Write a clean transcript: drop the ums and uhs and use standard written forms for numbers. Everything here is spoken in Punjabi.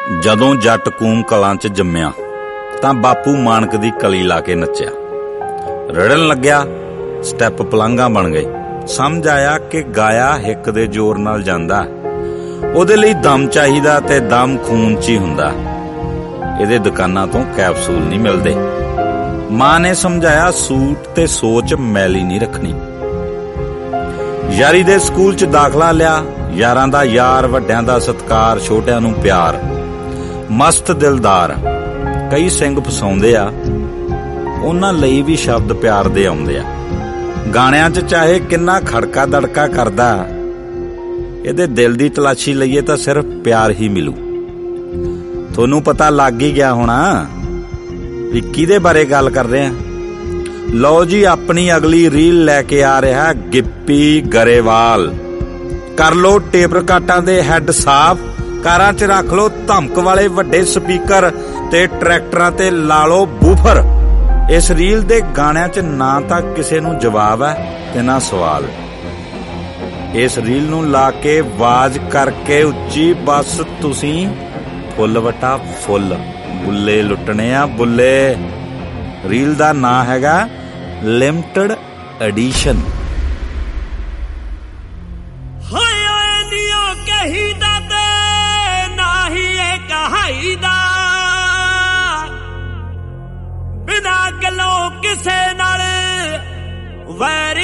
ਜਦੋਂ ਜੱਟ ਕੂਮ ਕਲਾਂ 'ਚ ਜੰਮਿਆ ਤਾਂ ਬਾਪੂ ਮਾਨਕ ਦੀ ਕਲੀ ਲਾ ਕੇ ਨੱਚਿਆ। ਰੜਨ ਲੱਗਿਆ, ਸਟੈਪ ਪਲਾਂਘਾਂ ਬਣ ਗਏ। ਸਮਝ ਆਇਆ ਕਿ ਗਾਇਆ ਹਿੱਕ ਦੇ ਜ਼ੋਰ ਨਾਲ ਜਾਂਦਾ, ਉਹਦੇ ਲਈ ਦਮ ਚਾਹੀਦਾ ਤੇ ਦਮ ਖੂਨ 'ਚ ਹੀ ਹੁੰਦਾ। ਇਹਦੇ ਦੁਕਾਨਾਂ ਤੋਂ ਕੈਪਸੂਲ ਨਹੀਂ ਮਿਲਦੇ। ਮਾਂ ਨੇ ਸਮਝਾਇਆ, ਸੂਟ ਤੇ ਸੋਚ ਮੈਲੀ ਨਹੀਂ ਰੱਖਣੀ। ਯਾਰੀ ਦੇ ਸਕੂਲ 'ਚ ਦਾਖਲਾ ਲਿਆ। ਯਾਰਾਂ ਦਾ ਯਾਰ, ਵੱਡਿਆਂ ਦਾ ਸਤਿਕਾਰ, ਛੋਟਿਆਂ ਨੂੰ ਪਿਆਰ। ਮਸਤ ਦਿਲਦਾਰ ਕਈ ਸਿੰਘ ਫਸਾਉਂਦੇ ਆ, ਉਹਨਾਂ ਲਈ ਵੀ ਸ਼ਬਦ ਪਿਆਰ ਦੇ ਆਉਂਦੇ ਆ। ਗਾਣਿਆਂ 'ਚ ਚਾਹੇ ਕਿੰਨਾ ਖੜਕਾ ਦੜਕਾ ਕਰਦਾ, ਇਹਦੇ ਦਿਲ ਦੀ ਤਲਾਸ਼ੀ ਲਈਏ ਤਾਂ ਸਿਰਫ ਪਿਆਰ ਹੀ ਮਿਲੂ। ਤੁਹਾਨੂੰ ਪਤਾ ਲੱਗ ਹੀ ਗਿਆ ਹੋਣਾ ਵੀ ਕਿਹਦੇ ਬਾਰੇ ਗੱਲ ਕਰ ਰਹੇ ਆ। ਲਓ ਜੀ, ਆਪਣੀ ਅਗਲੀ ਰੀਲ ਲੈ ਕੇ ਆ ਰਿਹਾ ਗਿੱਪੀ ਗਰੇਵਾਲ। ਕਰ ਲੋ ਟੇਪ ਰਿਕਾਰਡਾਂ ਦੇ ਹੈੱਡ ਸਾਫ਼, ਕਾਰਾਂ 'ਚ ਰੱਖ ਲੋ ਧਮਕ ਵਾਲੇ ਵੱਡੇ ਸਪੀਕਰ ਤੇ ਟਰੈਕਟਰਾਂ ਤੇ ਲਾ ਲੋ ਬੂਫਰ। ਇਸ ਰੀਲ ਦੇ ਗਾਣਿਆਂ 'ਚ ਨਾ ਤਾਂ ਕਿਸੇ ਨੂੰ ਜਵਾਬ ਹੈ ਤੇ ਨਾ ਸਵਾਲ। ਇਸ ਰੀਲ ਨੂੰ ਲਾ ਕੇ ਆਵਾਜ਼ ਕਰਕੇ ਉੱਚੀ, ਬਸ ਤੁਸੀਂ ਫੁੱਲ ਵਟਾ ਫੁੱਲ, ਬੁੱਲੇ ਲੁੱਟਣੇ ਆ ਬੁੱਲੇ। ਰੀਲ ਦਾ ਨਾਂ ਹੈਗਾ ਲਿਮਟਿਡ ਐਡੀਸ਼ਨ। ਹਾਏ ਓਏ ਨੀਓ ਕਹੀਦਾ ਤੇ ਨਾ ਹੀ ਇਹ ਕਹਾਈਦਾ, ਬਿਨਾ ਗੱਲੋਂ ਕਿਸੇ ਨਾਲ ਵੈਰ